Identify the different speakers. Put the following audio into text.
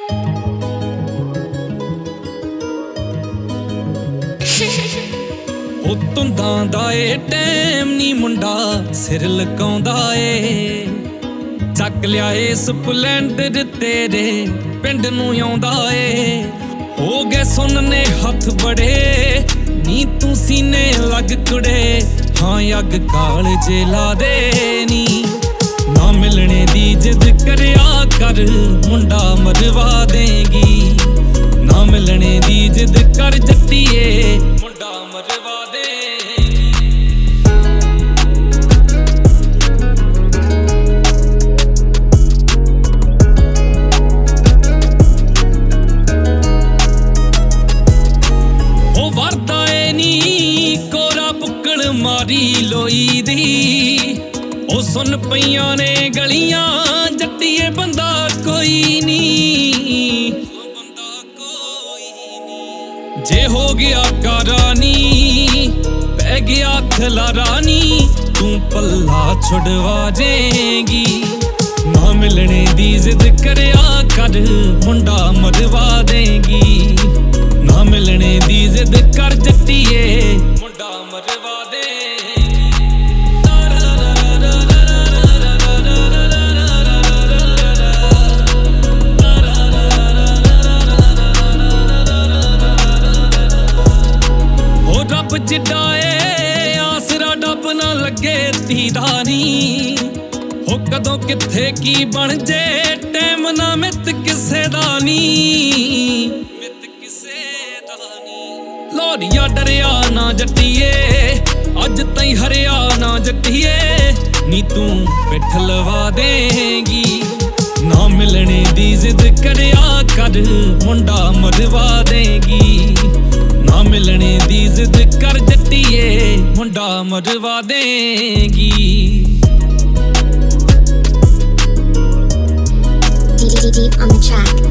Speaker 1: ਉਹ ਧੁੰਦਾਂ ਦਾ ਏ ਟਾਈਮ ਨੀ ਮੁੰਡਾ ਸਿਰ ਲਕਾਉਂਦਾ ਏ ਚੱਕ ਲਿਆ ਏ ਸਪਲੈਂਡਰ ਤੇਰੇ ਪਿੰਡ ਨੂੰ ਆਉਂਦਾ ਏ ਹੋ ਗਏ ਸੁਣਨੇ ਹੱਥ ਬੜੇ ਨੀ ਤੂੰ ਸੀਨੇ ਲੱਗ ਕੁੜੇ ਹਾਂ ਅੱਗ ਕਾਲਜੇ ਲਾ ਦੇ ਨੀ ਨਾ ਮਿਲਣੇ ਦੀ ਜਿੱਦ ਕਰਿਆ ਕਰ ਮੁੰਡਾ ਮਰਵਾ ਦੇਗੀ ਨਾ ਮਿਲਣੇ ਦੀ ਜਿੱਦ ਕਰ ਜੱਟੀਏ ਮੁੰਡਾ ਮਰਵਾ ਦੇਗੀ ਉਹ ਵਰਦਾ ਏ ਨੀ ਕੋਰਾ ਬੁੱਕਣ ਮਾਰੀ ਲੋਈ ਦੀ ਉਹ ਸੁਣ ਪਈਆਂ ਨੇ ਗਲੀਆਂ ਜੱਟੀਏ ਬੰਦਾ ਕੋਈ ਨੀ ਜੇ ਹੋ ਗਿਆ ਕਾਰਾਨੀ ਪੈ ਗਿਆ ਖਲਾਰਾ ਨੀ ਤੂੰ ਪੱਲਾ ਛੁਡਵਾ ਜੇਗੀ ਨਾ ਮਿਲਣੇ ਦੀ ਜ਼ਿੱਦ ਕਰਿਆ ਕਰ ਮੁੰਡਾ ਮਰਵਾ ਦੇਗੀ ਨਾ ਮਿਲਣੇ ਦੀ ਜ਼ਿੱਦ ਕਰ ਜੱਟੀਏ ਮੁੰਡਾ ਮਰਵਾ ਦੇ ਰੱਬ ਜਿੱਡਾ ਏ ਆਸਰਾ ਡੱਬ ਨਾ ਲੱਗੇ ਧੀਦਾ ਨੀ ਹੋ ਕਦੋਂ ਕਿੱਥੇ ਕੀ ਬਣ ਜੇ ਟਾਈਮ ਨਾ ਮਿੱਤ ਕਿਸੇ ਦਾ ਨੀ ਮਿੱਤ ਕਿਸੇ ਦਾ ਨੀ ਲੋਰੀਆ ਡਰਿਆ ਨਾ ਜੱਟੀਏ ਅੱਜ ਤਾਈਂ ਹਰਿਆ ਨਾ ਜੱਟੀਏ ਨੀ ਤੂੰ ਪਿੱਠ ਲਵਾ ਦੇਗੀ ਨਾ ਮਿਲਣੇ ਦੀ ਜ਼ਿੱਦ ਕਰਿਆ ਕਰ ਮੁੰਡਾ ਮਰਵਾ ਦੇਗੀ ਨਾ ਮਿਲਣੇ ਦੀ ਜ਼ਿੱਦ ਕਰ ਜੱਟੀਏ ਮੁੰਡਾ ਮਰਵਾ ਦੇਗੀ
Speaker 2: Deep on the track.